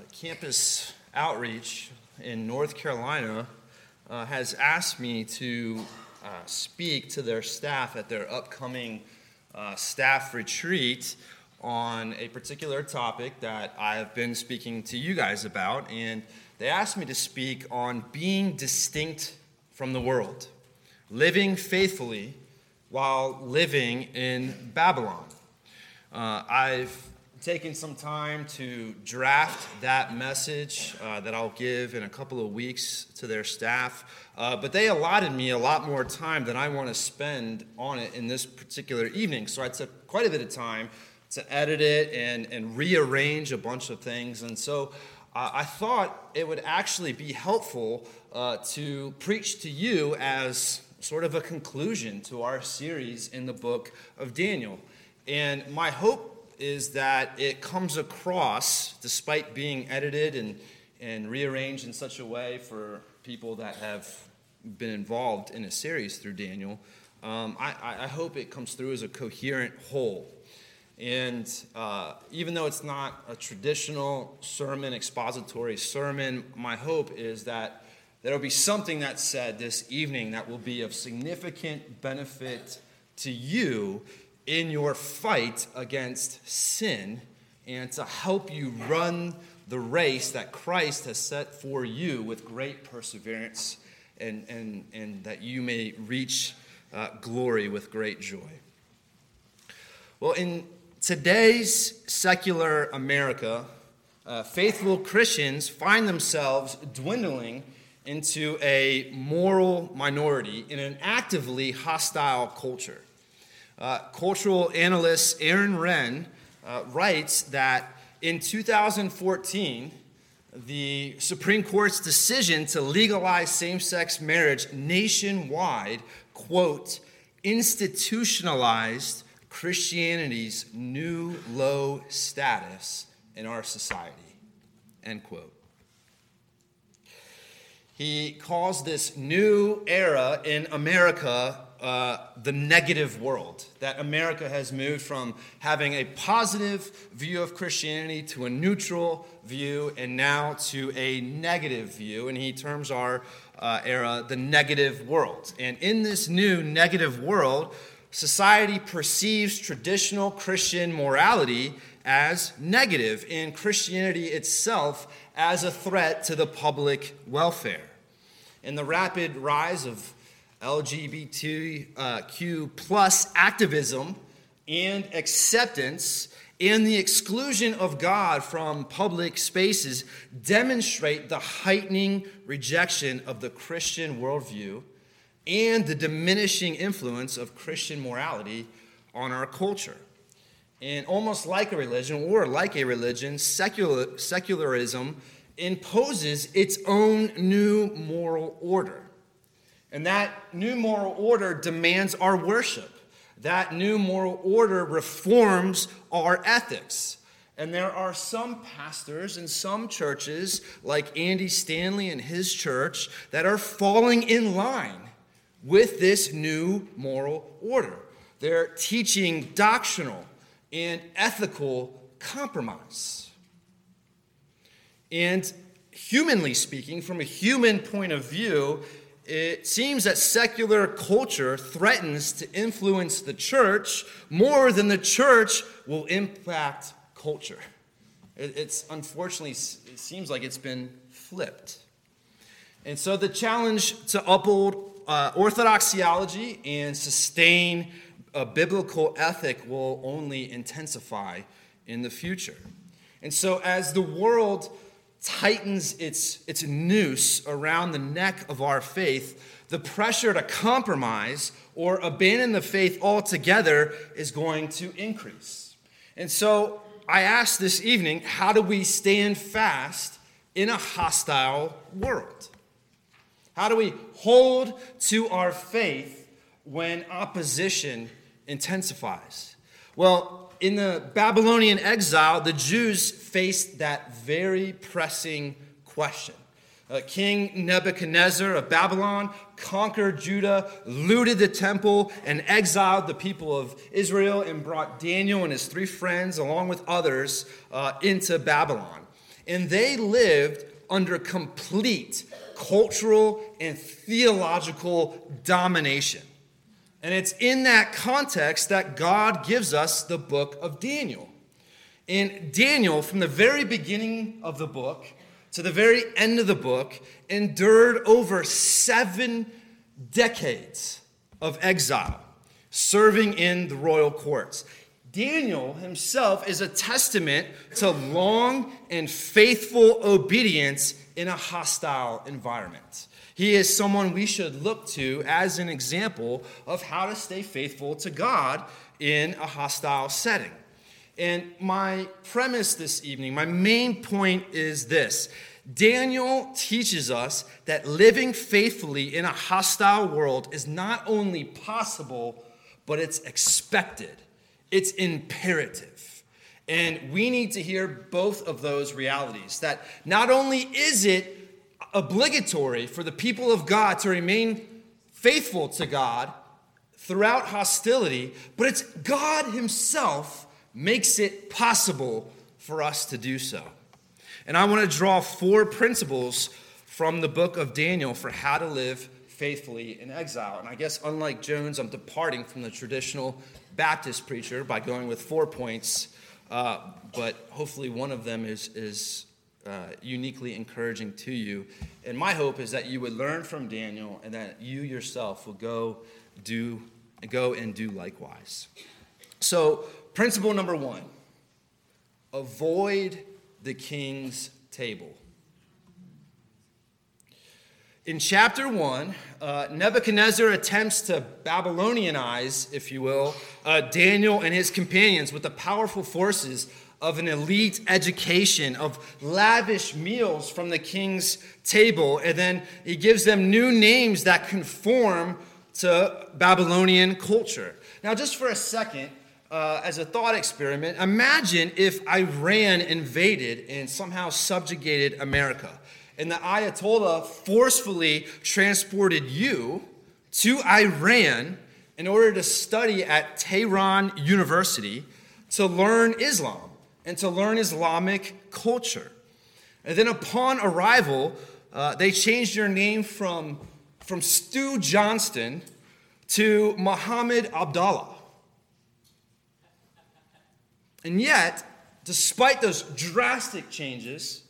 campus outreach in North Carolina has asked me to speak to their staff at their upcoming staff retreat on a particular topic that I have been speaking to you guys about, and they asked me to speak on being distinct from the world, living faithfully while living in Babylon. I've taken some time to draft that message that I'll give in a couple of weeks to their staff, but they allotted me a lot more time than I want to spend on it in this particular evening, so I took quite a bit of time to edit it and rearrange a bunch of things, and so I thought it would actually be helpful to preach to you as sort of a conclusion to our series in the book of Daniel. And my hope is that it comes across, despite being edited and rearranged in such a way for people that have been involved in a series through Daniel, I hope it comes through as a coherent whole. And even though it's not a traditional sermon, expository sermon, my hope is that there will be something that's said this evening that will be of significant benefit to you in your fight against sin and to help you run the race that Christ has set for you with great perseverance and that you may reach glory with great joy. Well, in today's secular America, faithful Christians find themselves dwindling into a moral minority in an actively hostile culture. Cultural analyst Aaron Renn writes that in 2014, the Supreme Court's decision to legalize same-sex marriage nationwide, quote, institutionalized Christianity's new low status in our society, end quote. He calls this new era in America the negative world, that America has moved from having a positive view of Christianity to a neutral view and now to a negative view, and he terms our era the negative world. And in this new negative world, society perceives traditional Christian morality as negative and Christianity itself as a threat to the public welfare. And the rapid rise of LGBTQ plus activism and acceptance and the exclusion of God from public spaces demonstrate the heightening rejection of the Christian worldview and the diminishing influence of Christian morality on our culture. And almost like a religion, secularism imposes its own new moral order. And that new moral order demands our worship. That new moral order reforms our ethics. And there are some pastors and some churches, like Andy Stanley and his church, that are falling in line with this new moral order. They're teaching doctrinal and ethical compromise. And humanly speaking, from a human point of view, it seems that secular culture threatens to influence the church more than the church will impact culture. It's unfortunately, it seems like it's been flipped. And so the challenge to uphold orthodox theology and sustain a biblical ethic will only intensify in the future. And so as the world tightens its noose around the neck of our faith, the pressure to compromise or abandon the faith altogether is going to increase. And so I ask this evening, how do we stand fast in a hostile world? How do we hold to our faith when opposition intensifies? Well, in the Babylonian exile, the Jews faced that very pressing question. King Nebuchadnezzar of Babylon conquered Judah, looted the temple, and exiled the people of Israel and brought Daniel and his 3 friends, along with others, into Babylon. and they lived under complete cultural and theological domination. And it's in that context that God gives us the book of Daniel. And Daniel, from the very beginning of the book to the very end of the book, endured over 7 decades of exile, serving in the royal courts. Daniel himself is a testament to long and faithful obedience in a hostile environment. He is someone we should look to as an example of how to stay faithful to God in a hostile setting. And my premise this evening, my main point is this. Daniel teaches us that living faithfully in a hostile world is not only possible, but it's expected. It's imperative. And we need to hear both of those realities. That not only is it obligatory for the people of God to remain faithful to God throughout hostility, but it's God himself makes it possible for us to do so. And I want to draw 4 principles from the book of Daniel for how to live faithfully in exile. And I guess unlike Jones, I'm departing from the traditional Baptist preacher by going with 4 points, but hopefully one of them is uniquely encouraging to you. And my hope is that you would learn from Daniel and that you yourself will go and do likewise. So, principle number 1, avoid the king's table. In chapter 1, Nebuchadnezzar attempts to Babylonianize, if you will, Daniel and his companions with the powerful forces of an elite education, of lavish meals from the king's table, and then he gives them new names that conform to Babylonian culture. Now, just for a second, as a thought experiment, imagine if Iran invaded and somehow subjugated America, and the Ayatollah forcefully transported you to Iran in order to study at Tehran University to learn Islam and to learn Islamic culture. And then upon arrival, they changed your name from Stu Johnston to Muhammad Abdallah. And yet, despite those drastic changes,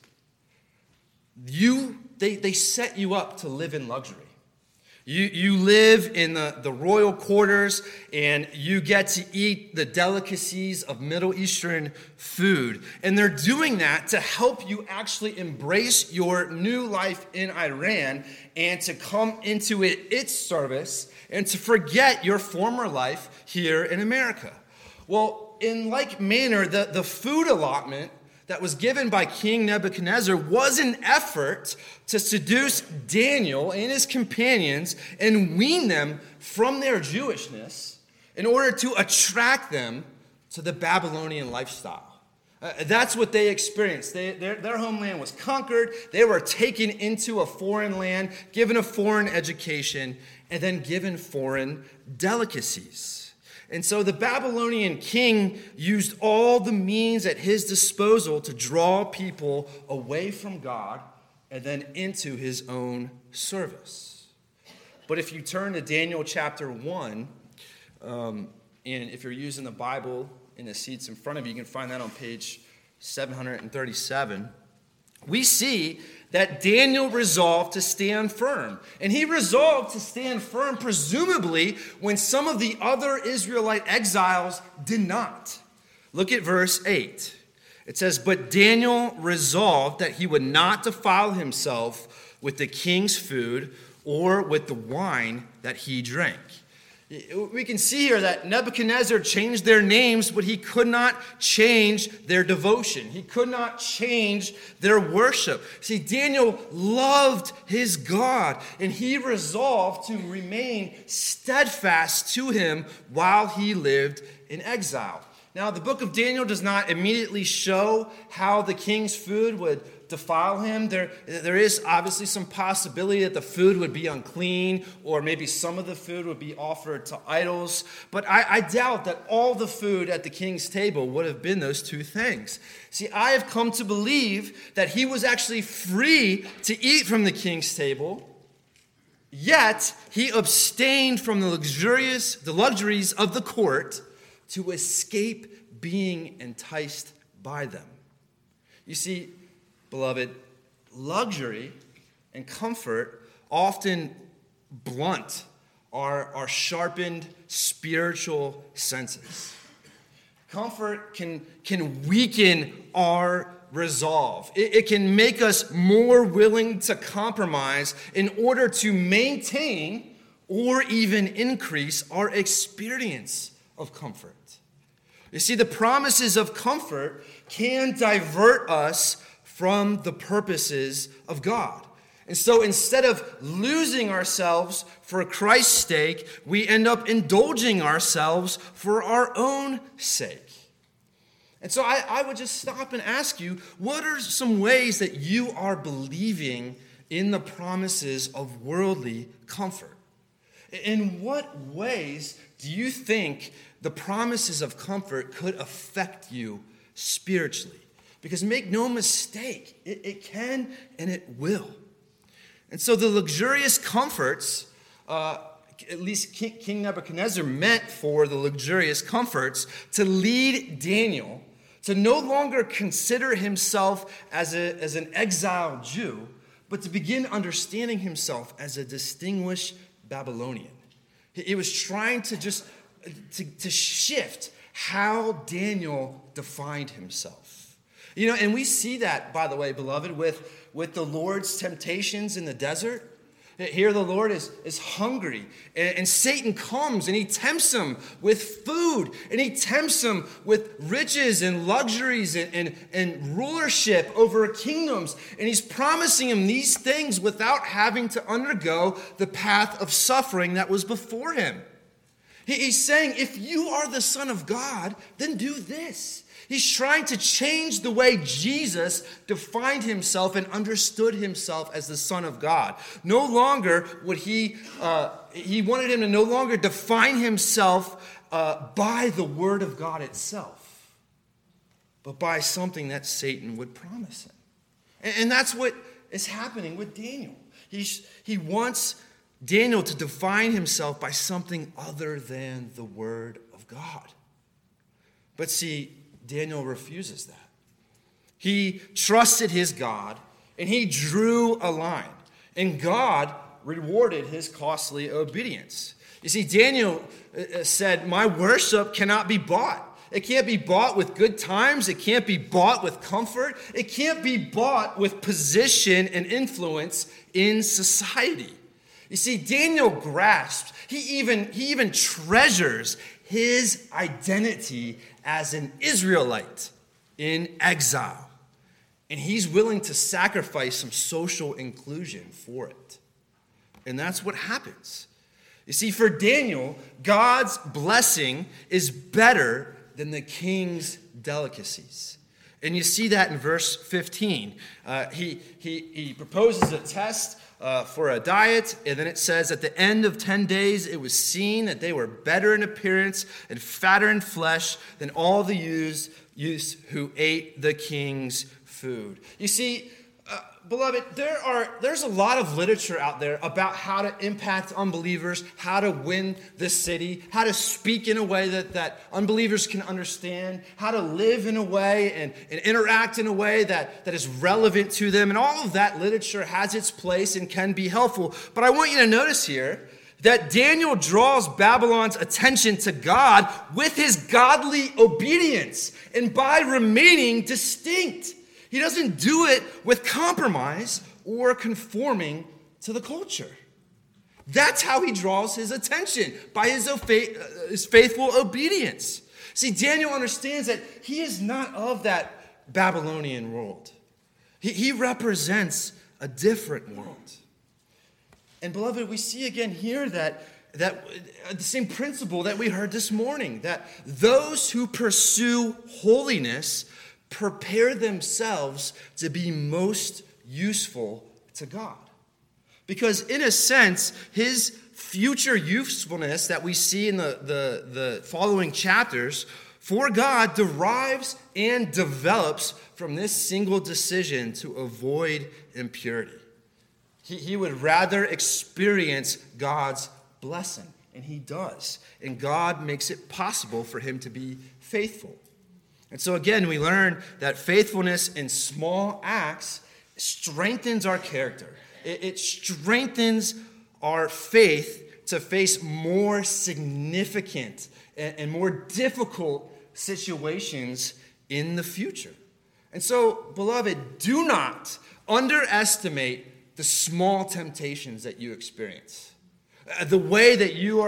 they set you up to live in luxury. You live in the royal quarters, and you get to eat the delicacies of Middle Eastern food. And they're doing that to help you actually embrace your new life in Iran and to come into its service and to forget your former life here in America. Well, in like manner, the food allotment that was given by King Nebuchadnezzar was an effort to seduce Daniel and his companions and wean them from their Jewishness in order to attract them to the Babylonian lifestyle. That's what they experienced. Their homeland was conquered. They were taken into a foreign land, given a foreign education, and then given foreign delicacies. And so the Babylonian king used all the means at his disposal to draw people away from God and then into his own service. But if you turn to Daniel chapter 1, and if you're using the Bible in the seats in front of you, you can find that on page 737. We see that Daniel resolved to stand firm. And he resolved to stand firm, presumably, when some of the other Israelite exiles did not. Look at verse 8. It says, "But Daniel resolved that he would not defile himself with the king's food or with the wine that he drank." We can see here that Nebuchadnezzar changed their names, but he could not change their devotion. He could not change their worship. See, Daniel loved his God, and he resolved to remain steadfast to him while he lived in exile. Now, the book of Daniel does not immediately show how the king's food would defile him. There is obviously some possibility that the food would be unclean, or maybe some of the food would be offered to idols. But I doubt that all the food at the king's table would have been those two things. See, I have come to believe that he was actually free to eat from the king's table, yet he abstained from the luxuries of the court to escape being enticed by them. You see, beloved, luxury and comfort often blunt our sharpened spiritual senses. Comfort can weaken our resolve. It can make us more willing to compromise in order to maintain or even increase our experience of comfort. You see, the promises of comfort can divert us from the purposes of God. And so instead of losing ourselves for Christ's sake, we end up indulging ourselves for our own sake. And so I would just stop and ask you, what are some ways that you are believing in the promises of worldly comfort? In what ways do you think the promises of comfort could affect you spiritually? Because make no mistake, it can and it will. And so the luxurious comforts, at least King Nebuchadnezzar meant for the luxurious comforts to lead Daniel to no longer consider himself as an exiled Jew, but to begin understanding himself as a distinguished Babylonian. He was trying to just to shift how Daniel defined himself. You know, and we see that, by the way, beloved, with the Lord's temptations in the desert. Here the Lord is hungry, and Satan comes and he tempts him with food, and he tempts him with riches and luxuries and rulership over kingdoms, and he's promising him these things without having to undergo the path of suffering that was before him. He's saying, if you are the Son of God, then do this. He's trying to change the way Jesus defined himself and understood himself as the Son of God. No longer would he wanted him to no longer define himself by the Word of God itself, but by something that Satan would promise him. And that's what is happening with Daniel. He wants Daniel to define himself by something other than the Word of God. But see, Daniel refuses that. He trusted his God, and he drew a line. And God rewarded his costly obedience. You see, Daniel said, my worship cannot be bought. It can't be bought with good times. It can't be bought with comfort. It can't be bought with position and influence in society. You see, Daniel grasps, he even treasures his identity as an Israelite in exile. And he's willing to sacrifice some social inclusion for it. And that's what happens. You see, for Daniel, God's blessing is better than the king's delicacies. And you see that in verse 15. He proposes a test for a diet, and then it says at the end of 10 days it was seen that they were better in appearance and fatter in flesh than all the youths who ate the king's food. You see, beloved, there's a lot of literature out there about how to impact unbelievers, how to win this city, how to speak in a way that unbelievers can understand, how to live in a way and interact in a way that is relevant to them. And all of that literature has its place and can be helpful. But I want you to notice here that Daniel draws Babylon's attention to God with his godly obedience and by remaining distinct. He doesn't do it with compromise or conforming to the culture. That's how he draws his attention, by his faithful obedience. See, Daniel understands that he is not of that Babylonian world. He represents a different world. And beloved, we see again here that the same principle that we heard this morning, that those who pursue holiness prepare themselves to be most useful to God. Because in a sense, his future usefulness that we see in the following chapters for God derives and develops from this single decision to avoid impurity. He would rather experience God's blessing, and he does. And God makes it possible for him to be faithful. And so again, we learn that faithfulness in small acts strengthens our character. It strengthens our faith to face more significant and more difficult situations in the future. And so, beloved, do not underestimate the small temptations that you experience. The way that you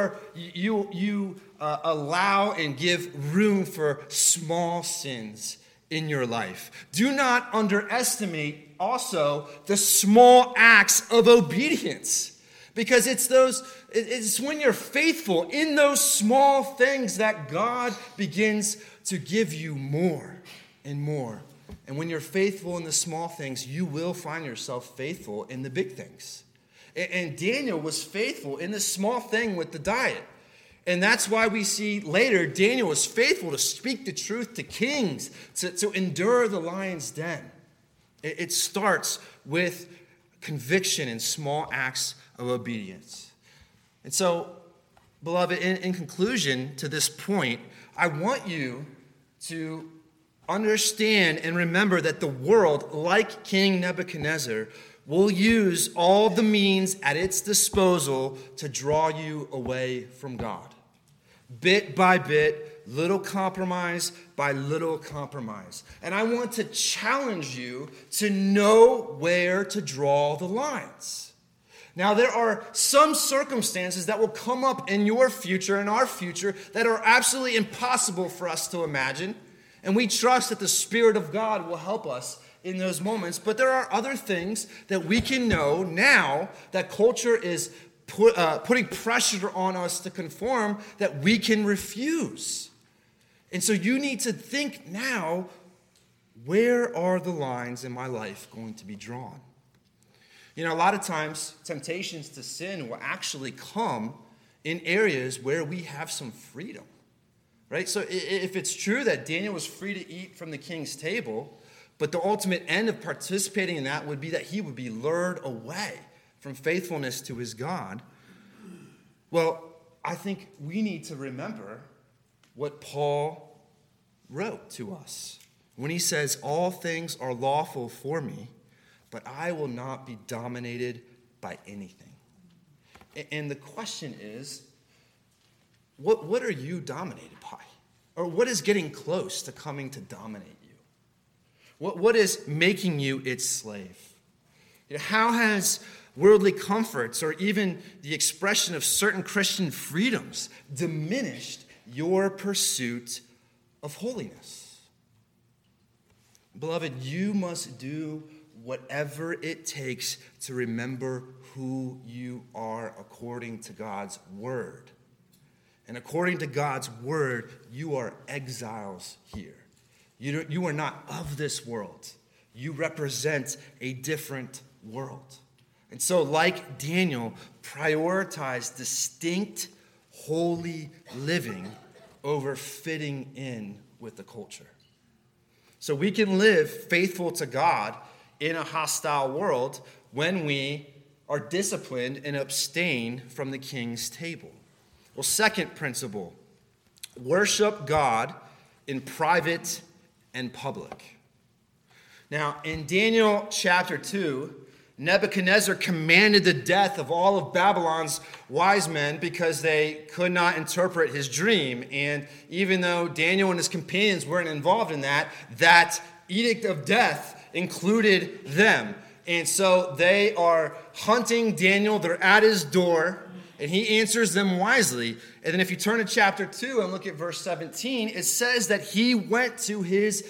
allow and give room for small sins in your life. Do not underestimate also the small acts of obedience, because it's when you're faithful in those small things that God begins to give you more and more. And when you're faithful in the small things, you will find yourself faithful in the big things. And Daniel was faithful in the small thing with the diet. And that's why we see later Daniel was faithful to speak the truth to kings, to endure the lion's den. It starts with conviction and small acts of obedience. And so, beloved, in conclusion to this point, I want you to understand and remember that the world, like King Nebuchadnezzar, will use all the means at its disposal to draw you away from God. Bit by bit, little compromise by little compromise. And I want to challenge you to know where to draw the lines. Now, there are some circumstances that will come up in your future and our future that are absolutely impossible for us to imagine. And we trust that the Spirit of God will help us in those moments. But there are other things that we can know now that culture is putting pressure on us to conform that we can refuse. And so you need to think now, where are the lines in my life going to be drawn? You know, a lot of times temptations to sin will actually come in areas where we have some freedom. Right? So if it's true that Daniel was free to eat from the king's table, but the ultimate end of participating in that would be that he would be lured away from faithfulness to his God, well, I think we need to remember what Paul wrote to us when he says, "All things are lawful for me, but I will not be dominated by anything." And the question is, what are you dominated by? Or what is getting close to coming to dominate you? What is making you its slave? You know, how has worldly comforts or even the expression of certain Christian freedoms diminished your pursuit of holiness? Beloved, you must do whatever it takes to remember who you are according to God's word. And according to God's word, you are exiles here. You are not of this world. You represent a different world. And so, like Daniel, prioritize distinct, holy living over fitting in with the culture. So we can live faithful to God in a hostile world when we are disciplined and abstain from the king's table. Well, second principle, worship God in private and public. Now, in Daniel chapter 2, Nebuchadnezzar commanded the death of all of Babylon's wise men because they could not interpret his dream. And even though Daniel and his companions weren't involved in that edict of death included them. And so they are hunting Daniel. They're at his door. And he answers them wisely. And then if you turn to chapter 2 and look at verse 17, it says that he went to his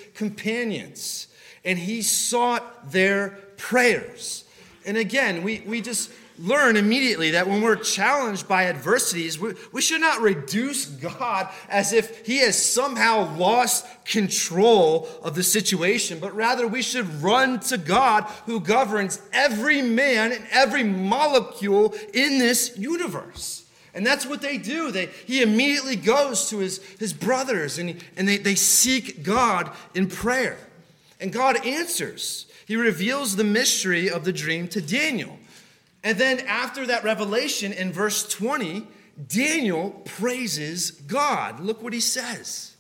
companions and he sought their prayers. And again, we learn immediately that when we're challenged by adversities, we should not reduce God as if he has somehow lost control of the situation, but rather we should run to God who governs every man and every molecule in this universe. And that's what they do. He immediately goes to his brothers and they seek God in prayer. And God answers. He reveals the mystery of the dream to Daniel. And then after that revelation in verse 20, Daniel praises God. Look what he says.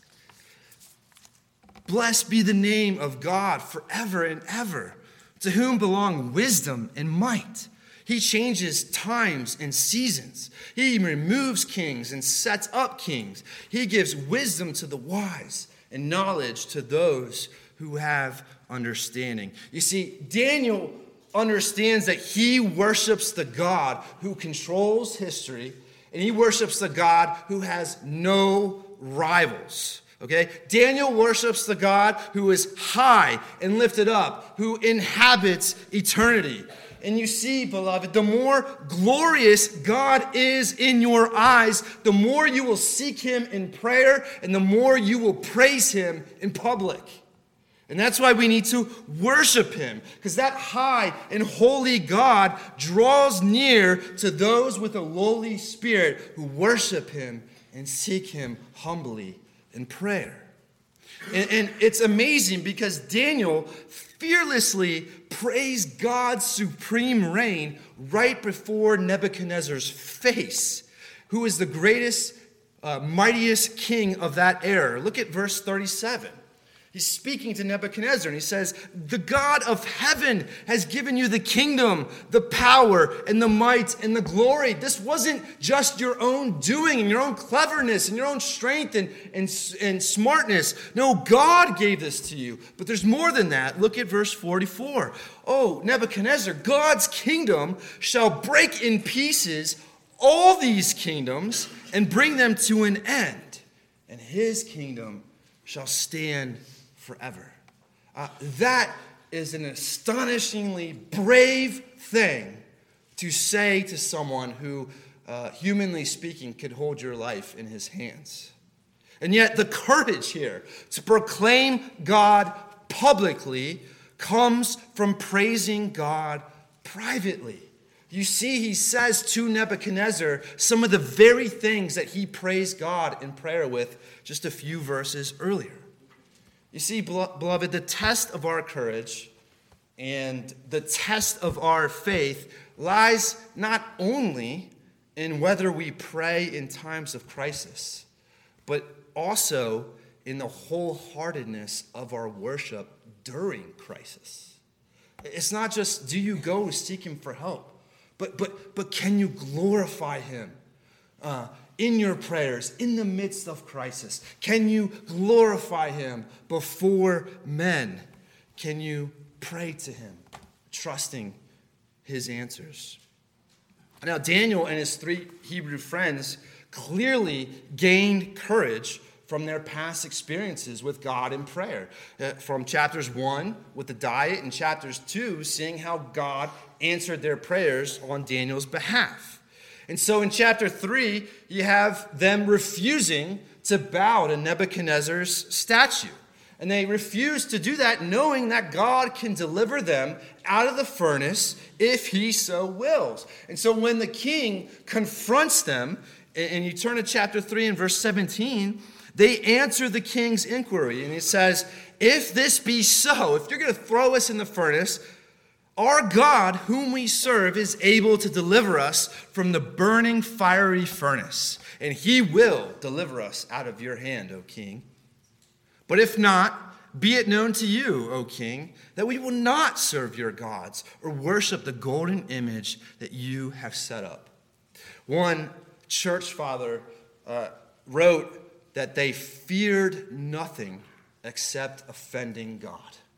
Blessed be the name of God forever and ever, to whom belong wisdom and might. He changes times and seasons. He removes kings and sets up kings. He gives wisdom to the wise and knowledge to those who have understanding. You see, Daniel understands that he worships the God who controls history, and he worships the God who has no rivals. Okay? Daniel worships the God who is high and lifted up, who inhabits eternity. And you see, beloved, the more glorious God is in your eyes, the more you will seek him in prayer, and the more you will praise him in public. And that's why we need to worship him, because that high and holy God draws near to those with a lowly spirit who worship him and seek him humbly in prayer. And it's amazing because Daniel fearlessly praised God's supreme reign right before Nebuchadnezzar's face, who is the greatest, mightiest king of that era. Look at verse 37. He's speaking to Nebuchadnezzar, and he says, the God of heaven has given you the kingdom, the power, and the might, and the glory. This wasn't just your own doing, and your own cleverness, and your own strength, and smartness. No, God gave this to you. But there's more than that. Look at verse 44. Oh, Nebuchadnezzar, God's kingdom shall break in pieces all these kingdoms and bring them to an end, and his kingdom shall stand forever. That is an astonishingly brave thing to say to someone who, humanly speaking, could hold your life in his hands. And yet the courage here to proclaim God publicly comes from praising God privately. You see, he says to Nebuchadnezzar some of the very things that he praised God in prayer with just a few verses earlier. You see, beloved, the test of our courage and the test of our faith lies not only in whether we pray in times of crisis, but also in the wholeheartedness of our worship during crisis. It's not just, do you go seek him for help, but can you glorify him in your prayers, in the midst of crisis? Can you glorify him before men? Can you pray to him, trusting his answers? Now, Daniel and his 3 Hebrew friends clearly gained courage from their past experiences with God in prayer. From chapters 1 with the diet and chapters 2 seeing how God answered their prayers on Daniel's behalf. And so in chapter 3, you have them refusing to bow to Nebuchadnezzar's statue. And they refuse to do that knowing that God can deliver them out of the furnace if he so wills. And so when the king confronts them, and you turn to chapter 3 and verse 17, they answer the king's inquiry. And it says, if this be so, if you're going to throw us in the furnace, our God, whom we serve, is able to deliver us from the burning fiery furnace, and he will deliver us out of your hand, O king. But if not, be it known to you, O king, that we will not serve your gods or worship the golden image that you have set up. One church father wrote that they feared nothing except offending God.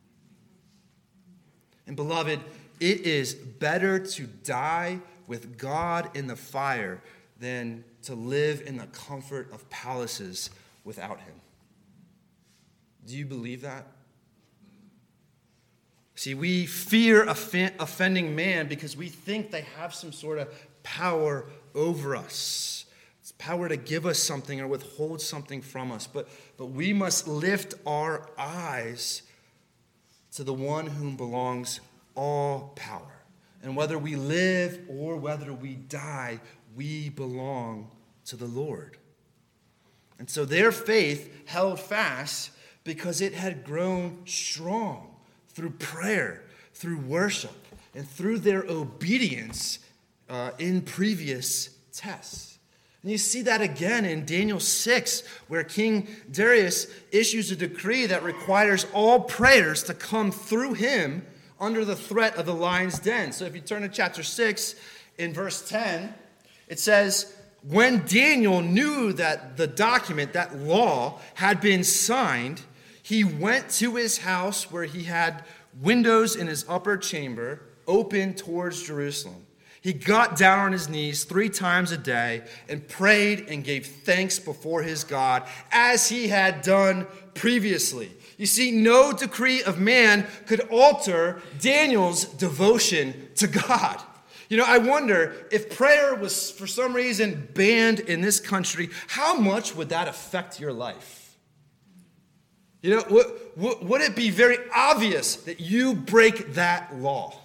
And beloved, it is better to die with God in the fire than to live in the comfort of palaces without him. Do you believe that? See, we fear offending man because we think they have some sort of power over us. It's power to give us something or withhold something from us. But we must lift our eyes to the one whom belongs all power. And whether we live or whether we die, we belong to the Lord. And so their faith held fast because it had grown strong through prayer, through worship, and through their obedience in previous tests. And you see that again in Daniel 6, where King Darius issues a decree that requires all prayers to come through him under the threat of the lion's den. So if you turn to chapter 6, in verse 10, it says, when Daniel knew that the document, that law, had been signed, he went to his house where he had windows in his upper chamber open towards Jerusalem. He got down on his knees 3 times a day and prayed and gave thanks before his God as he had done previously. You see, no decree of man could alter Daniel's devotion to God. You know, I wonder if prayer was for some reason banned in this country, how much would that affect your life? You know, would it be very obvious that you break that law?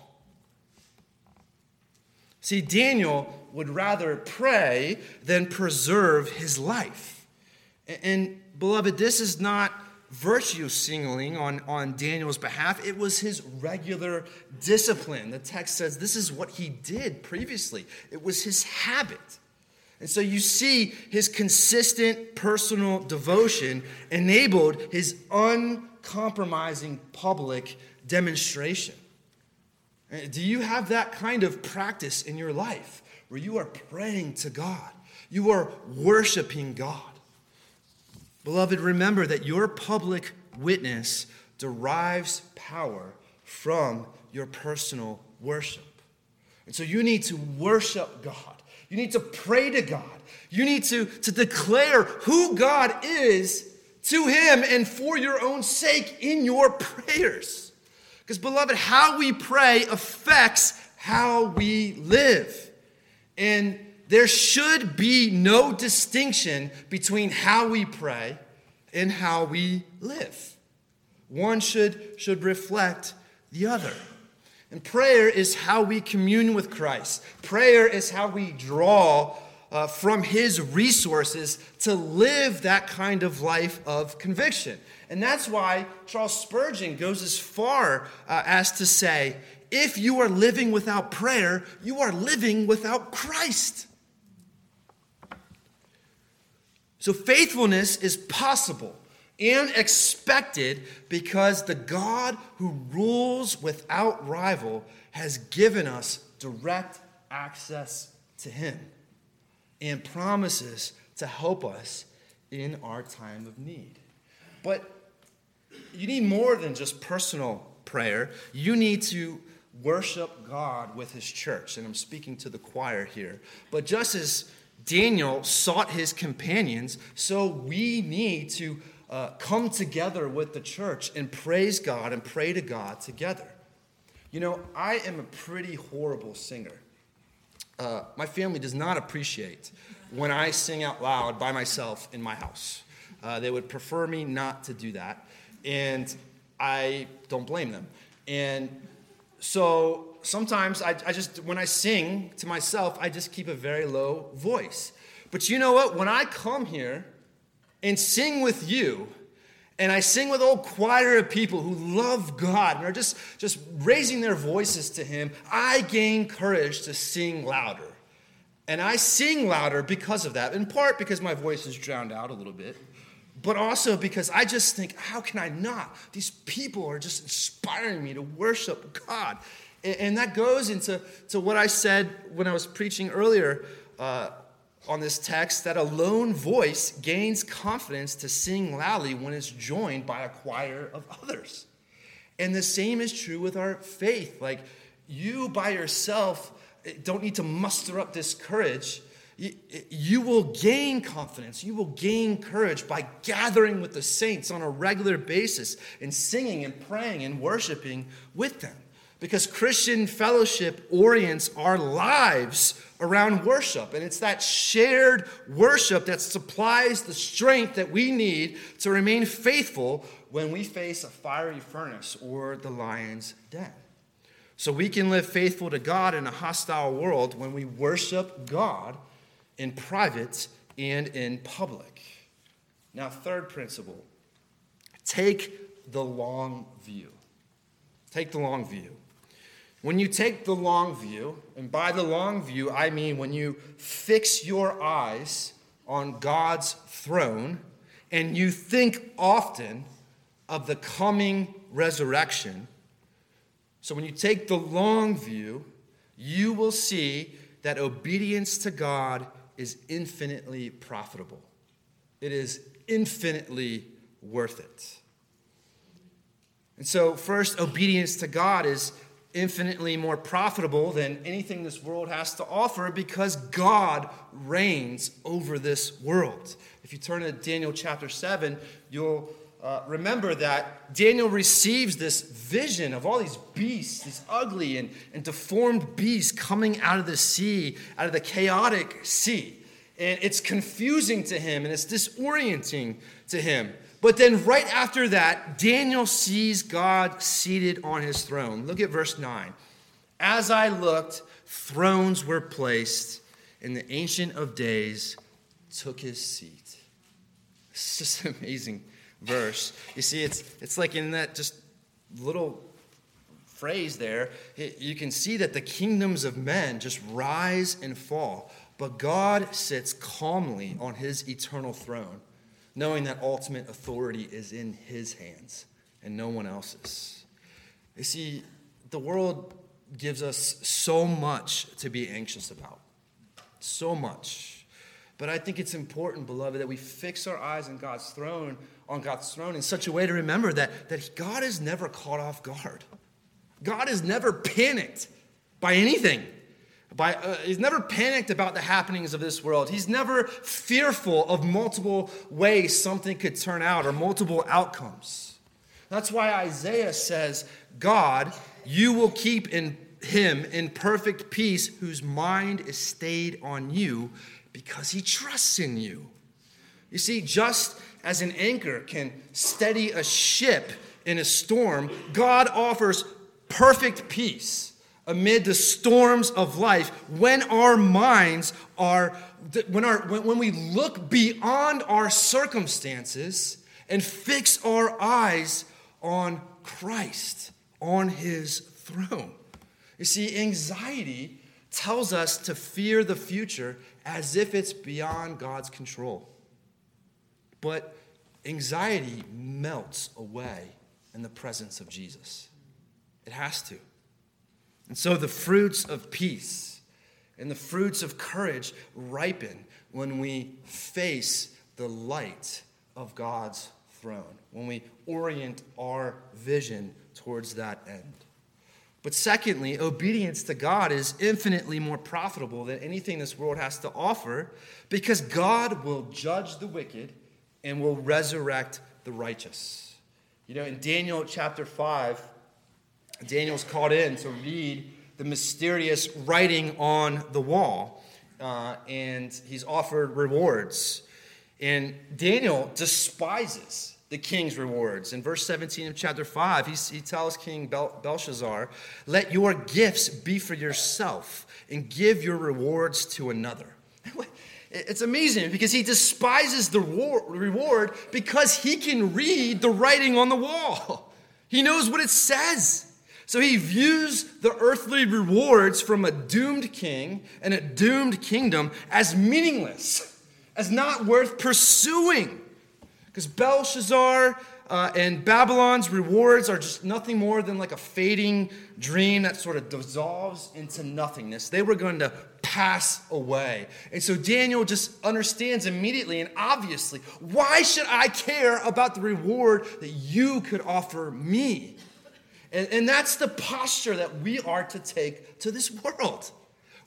See, Daniel would rather pray than preserve his life. And beloved, this is not virtue signaling on Daniel's behalf. It was his regular discipline. The text says this is what he did previously. It was his habit. And so you see his consistent personal devotion enabled his uncompromising public demonstration. Do you have that kind of practice in your life where you are praying to God? You are worshiping God. Beloved, remember that your public witness derives power from your personal worship. And so you need to worship God. You need to pray to God. You need to declare who God is to him and for your own sake in your prayers. Because, beloved, how we pray affects how we live. And there should be no distinction between how we pray and how we live. One should reflect the other. And prayer is how we commune with Christ. Prayer is how we draw from his resources to live that kind of life of conviction. And that's why Charles Spurgeon goes as far as to say, if you are living without prayer, you are living without Christ. So faithfulness is possible and expected because the God who rules without rival has given us direct access to him and promises to help us in our time of need. But you need more than just personal prayer. You need to worship God with his church. And I'm speaking to the choir here. But just as Daniel sought his companions, so we need to come together with the church and praise God and pray to God together. You know, I am a pretty horrible singer. My family does not appreciate when I sing out loud by myself in my house. They would prefer me not to do that, and I don't blame them. And so sometimes I just, when I sing to myself, I just keep a very low voice. But you know what? When I come here and sing with you, and I sing with a whole choir of people who love God and are just raising their voices to him, I gain courage to sing louder. And I sing louder because of that, in part because my voice is drowned out a little bit, but also because I just think, how can I not? These people are just inspiring me to worship God. And that goes into what I said when I was preaching earlier on this text, that a lone voice gains confidence to sing loudly when it's joined by a choir of others. And the same is true with our faith. Like, you by yourself don't need to muster up this courage You will gain confidence. You will gain courage by gathering with the saints on a regular basis and singing and praying and worshiping with them. Because Christian fellowship orients our lives around worship. And it's that shared worship that supplies the strength that we need to remain faithful when we face a fiery furnace or the lion's den. So we can live faithful to God in a hostile world when we worship God in private and in public. Now, third principle, take the long view. Take the long view. When you take the long view, and by the long view, I mean when you fix your eyes on God's throne and you think often of the coming resurrection. So when you take the long view, you will see that obedience to God is infinitely profitable. It is infinitely worth it. And so, first, obedience to God is infinitely more profitable than anything this world has to offer because God reigns over this world. If you turn to Daniel chapter 7, you'll remember that Daniel receives this vision of all these beasts, these ugly and deformed beasts coming out of the sea, out of the chaotic sea. And it's confusing to him and it's disorienting to him. But then right after that, Daniel sees God seated on his throne. Look at verse 9. As I looked, thrones were placed, and the Ancient of Days took his seat. It's just an amazing verse. You see, it's like in that just little phrase there, you can see that the kingdoms of men just rise and fall. But God sits calmly on his eternal throne, knowing that ultimate authority is in his hands and no one else's. You see, the world gives us so much to be anxious about. So much. But I think it's important, beloved, that we fix our eyes on God's throne in such a way to remember that God is never caught off guard. God is never panicked by anything. He's never panicked about the happenings of this world. He's never fearful of multiple ways something could turn out or multiple outcomes. That's why Isaiah says, God, you will keep him in perfect peace whose mind is stayed on you because he trusts in you. You see, just as an anchor can steady a ship in a storm, God offers perfect peace amid the storms of life when our minds are, when we look beyond our circumstances and fix our eyes on Christ, on his throne. You see, anxiety tells us to fear the future as if it's beyond God's control. But anxiety melts away in the presence of Jesus. It has to. And so the fruits of peace and the fruits of courage ripen when we face the light of God's throne, when we orient our vision towards that end. But secondly, obedience to God is infinitely more profitable than anything this world has to offer because God will judge the wicked and will resurrect the righteous. You know, in Daniel chapter 5, Daniel's called in to read the mysterious writing on the wall, and he's offered rewards. And Daniel despises the king's rewards. In verse 17 of chapter 5, he tells King Belshazzar, let your gifts be for yourself and give your rewards to another. It's amazing because he despises the reward because he can read the writing on the wall. He knows what it says. So he views the earthly rewards from a doomed king and a doomed kingdom as meaningless, as not worth pursuing. Because Belshazzar and Babylon's rewards are just nothing more than like a fading dream that sort of dissolves into nothingness. They were going to pass away. And so Daniel just understands immediately and obviously, why should I care about the reward that you could offer me? And that's the posture that we are to take to this world.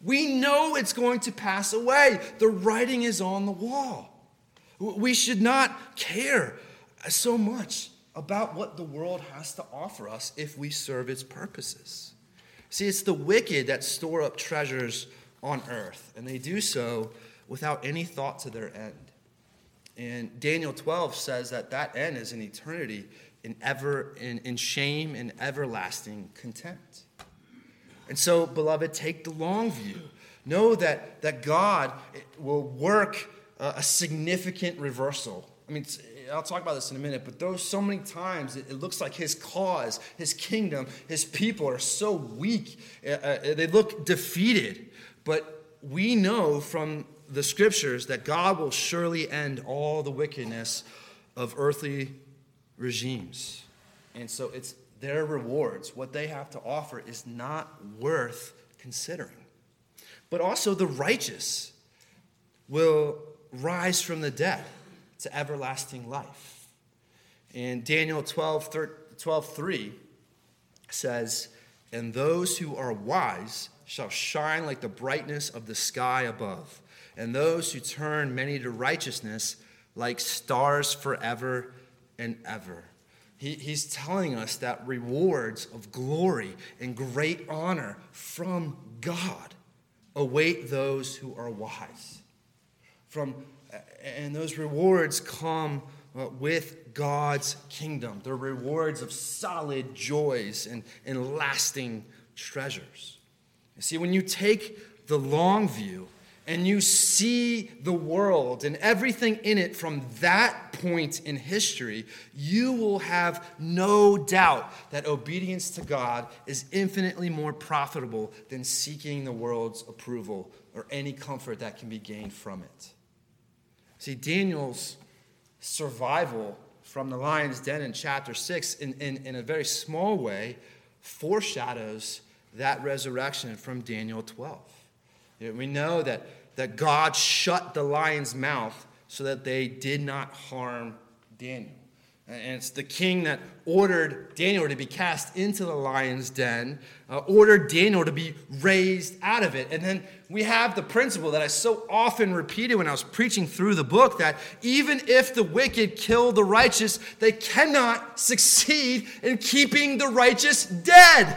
We know it's going to pass away. The writing is on the wall. We should not care so much about what the world has to offer us if we serve its purposes. See, it's the wicked that store up treasures on earth, and they do so without any thought to their end. And Daniel 12 says that end is an eternity in shame and everlasting contempt. And so, beloved, take the long view. Know that God will work a significant reversal. I mean, I'll talk about this in a minute, but so many times it looks like his cause, his kingdom, his people are so weak. They look defeated. But we know from the scriptures that God will surely end all the wickedness of earthly regimes. And so it's their rewards. What they have to offer is not worth considering. But also the righteous will rise from the dead to everlasting life. And Daniel 12:3 says, "And those who are wise shall shine like the brightness of the sky above, and those who turn many to righteousness like stars forever and ever." He's telling us that rewards of glory and great honor from God await those who are wise. And those rewards come with God's kingdom. They're rewards of solid joys and lasting treasures. You see, when you take the long view and you see the world and everything in it from that point in history, you will have no doubt that obedience to God is infinitely more profitable than seeking the world's approval or any comfort that can be gained from it. See, Daniel's survival from the lion's den in chapter 6, in a very small way, foreshadows that resurrection from Daniel 12. We know that God shut the lion's mouth so that they did not harm Daniel. And it's the king that ordered Daniel to be cast into the lion's den, ordered Daniel to be raised out of it. And then we have the principle that I so often repeated when I was preaching through the book, that even if the wicked kill the righteous, they cannot succeed in keeping the righteous dead.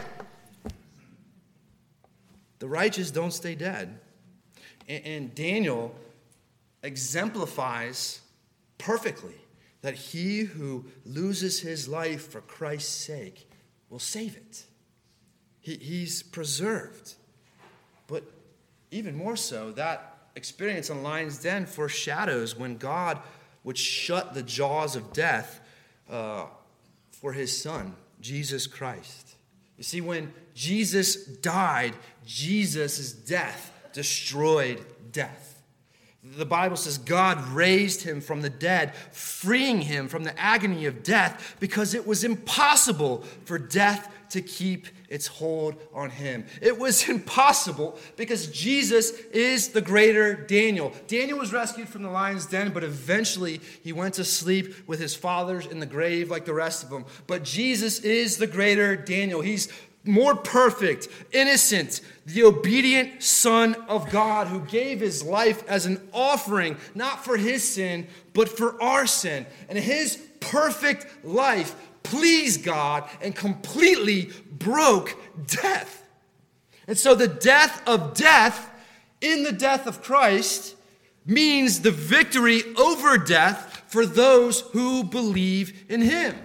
The righteous don't stay dead. And Daniel exemplifies perfectly that he who loses his life for Christ's sake will save it. He's preserved. But even more so, that experience in lion's den foreshadows when God would shut the jaws of death for his son, Jesus Christ. You see, when Jesus died, Jesus' death destroyed death. The Bible says God raised him from the dead, freeing him from the agony of death because it was impossible for death to keep its hold on him. It was impossible because Jesus is the greater Daniel. Daniel was rescued from the lion's den, but eventually he went to sleep with his fathers in the grave like the rest of them. But Jesus is the greater Daniel. He's more perfect, innocent, the obedient Son of God who gave his life as an offering, not for his sin, but for our sin. And his perfect life pleased God and completely broke death. And so the death of death in the death of Christ means the victory over death for those who believe in him.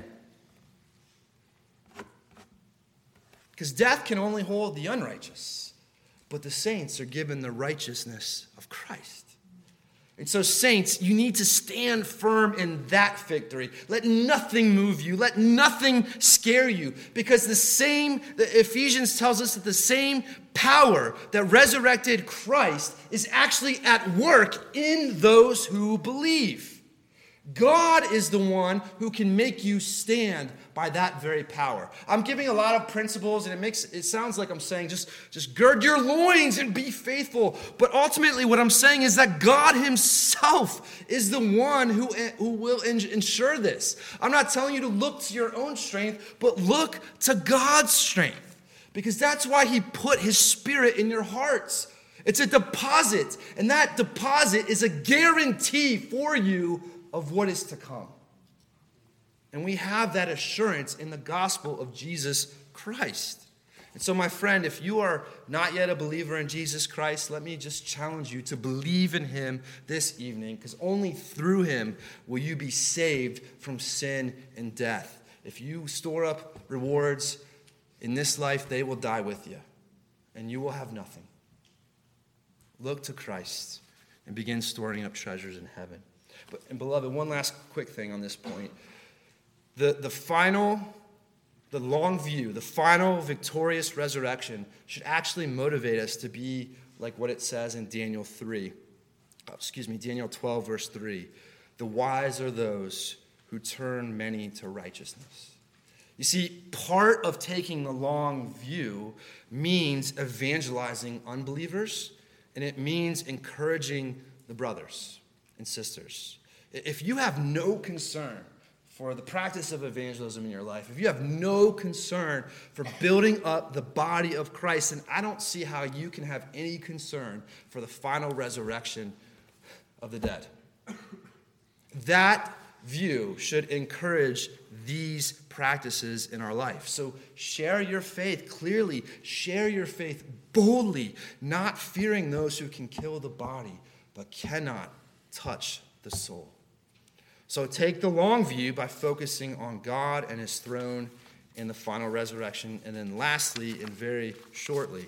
Because death can only hold the unrighteous, but the saints are given the righteousness of Christ. And so, saints, you need to stand firm in that victory. Let nothing move you. Let nothing scare you. Because the Ephesians tells us that the same power that resurrected Christ is actually at work in those who believe. God is the one who can make you stand by that very power. I'm giving a lot of principles, and it sounds like I'm saying just gird your loins and be faithful. But ultimately what I'm saying is that God himself is the one who will ensure this. I'm not telling you to look to your own strength, but look to God's strength. Because that's why he put his Spirit in your hearts. It's a deposit, and that deposit is a guarantee for you of what is to come. And we have that assurance in the gospel of Jesus Christ. And so, my friend, if you are not yet a believer in Jesus Christ, let me just challenge you to believe in him this evening, because only through him will you be saved from sin and death. If you store up rewards in this life, they will die with you, and you will have nothing. Look to Christ and begin storing up treasures in heaven. And beloved, one last quick thing on this point. The long view, the final victorious resurrection should actually motivate us to be like what it says in Daniel 12, verse 3. The wise are those who turn many to righteousness. You see, part of taking the long view means evangelizing unbelievers, and it means encouraging the brothers and sisters. If you have no concern for the practice of evangelism in your life, if you have no concern for building up the body of Christ, then I don't see how you can have any concern for the final resurrection of the dead. That view should encourage these practices in our life. So share your faith clearly, share your faith boldly, not fearing those who can kill the body, but cannot touch the soul. So take the long view by focusing on God and his throne in the final resurrection. And then lastly, and very shortly,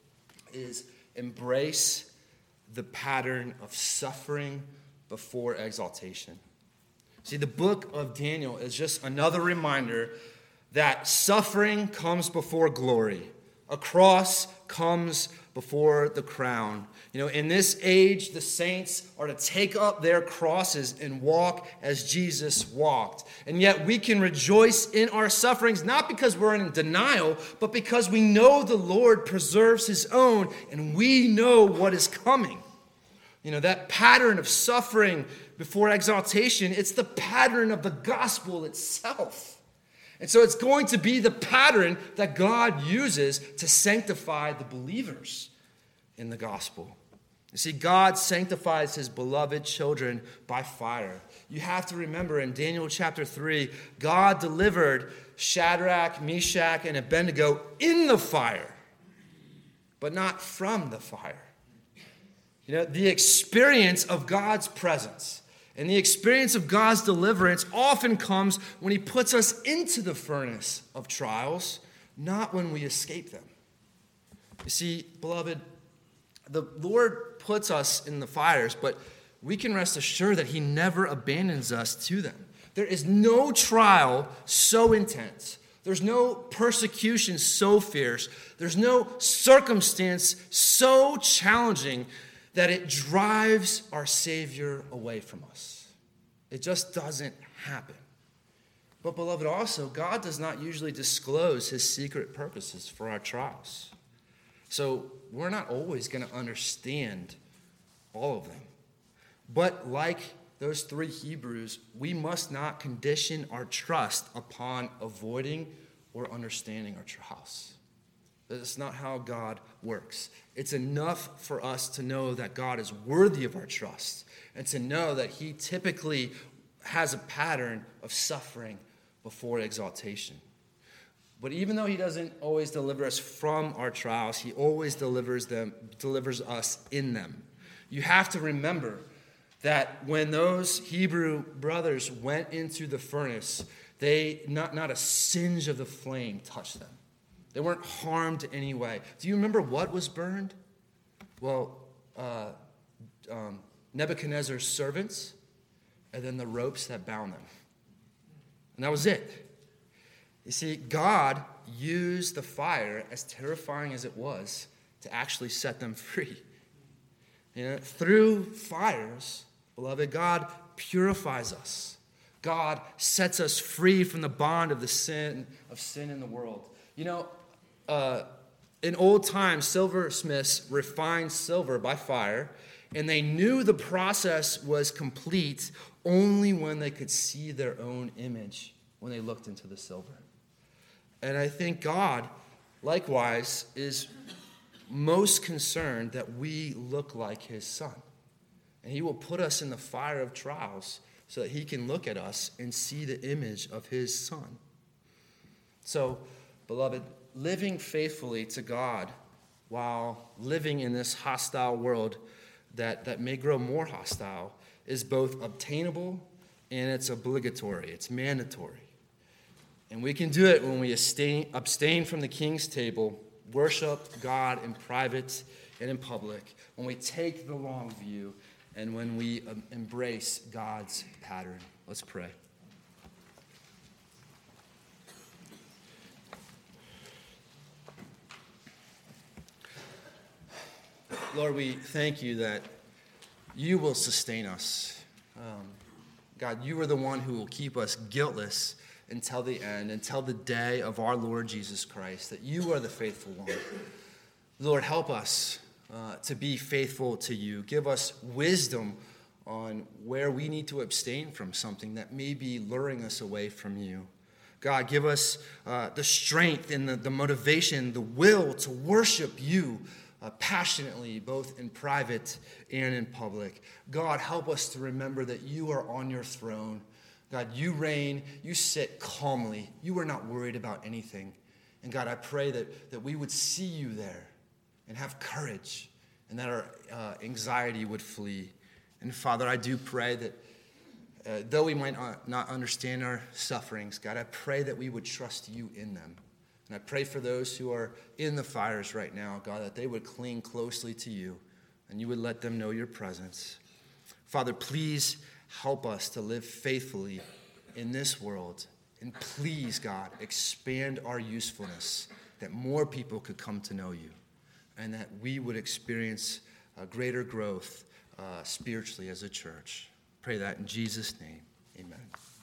is embrace the pattern of suffering before exaltation. See, the book of Daniel is just another reminder that suffering comes before glory. A cross comes before the crown. You know, in this age, the saints are to take up their crosses and walk as Jesus walked. And yet we can rejoice in our sufferings, not because we're in denial, but because we know the Lord preserves his own, and we know what is coming. You know, that pattern of suffering before exaltation, it's the pattern of the gospel itself. And so it's going to be the pattern that God uses to sanctify the believers in the gospel. You see, God sanctifies his beloved children by fire. You have to remember in Daniel chapter 3, God delivered Shadrach, Meshach, and Abednego in the fire, but not from the fire. You know, the experience of God's presence and the experience of God's deliverance often comes when he puts us into the furnace of trials, not when we escape them. You see, beloved, the Lord puts us in the fires, but we can rest assured that he never abandons us to them. There is no trial so intense. There's no persecution so fierce. There's no circumstance so challenging that it drives our Savior away from us. It just doesn't happen. But beloved, also, God does not usually disclose his secret purposes for our trials. So we're not always going to understand all of them. But like those three Hebrews, we must not condition our trust upon avoiding or understanding our trials. That's not how God works. It's enough for us to know that God is worthy of our trust and to know that he typically has a pattern of suffering before exaltation. But even though he doesn't always deliver us from our trials, he always delivers us in them. You have to remember that when those Hebrew brothers went into the furnace, not a singe of the flame touched them. They weren't harmed in any way. Do you remember what was burned? Well, Nebuchadnezzar's servants and then the ropes that bound them. And that was it. You see, God used the fire, as terrifying as it was, to actually set them free. You know, through fires, beloved, God purifies us. God sets us free from the bond of sin in the world. You know, in old times, silversmiths refined silver by fire, and they knew the process was complete only when they could see their own image when they looked into the silver. And I think God, likewise, is most concerned that we look like his son. And he will put us in the fire of trials so that he can look at us and see the image of his son. So, beloved, living faithfully to God while living in this hostile world that may grow more hostile is both obtainable and it's obligatory. It's mandatory. And we can do it when we abstain from the king's table, worship God in private and in public, when we take the long view, and when we embrace God's pattern. Let's pray. Lord, we thank you that you will sustain us. God, you are the one who will keep us guiltless until the end, until the day of our Lord Jesus Christ, that you are the faithful one. Lord, help us to be faithful to you. Give us wisdom on where we need to abstain from something that may be luring us away from you. God, give us the strength and the motivation, the will to worship you passionately, both in private and in public. God, help us to remember that you are on your throne. God, you reign, you sit calmly. You are not worried about anything. And God, I pray that we would see you there and have courage, and that our anxiety would flee. And Father, I do pray that though we might not understand our sufferings, God, I pray that we would trust you in them. And I pray for those who are in the fires right now, God, that they would cling closely to you and you would let them know your presence. Father, please help us to live faithfully in this world. And please, God, expand our usefulness that more people could come to know you and that we would experience greater growth spiritually as a church. Pray that in Jesus' name. Amen.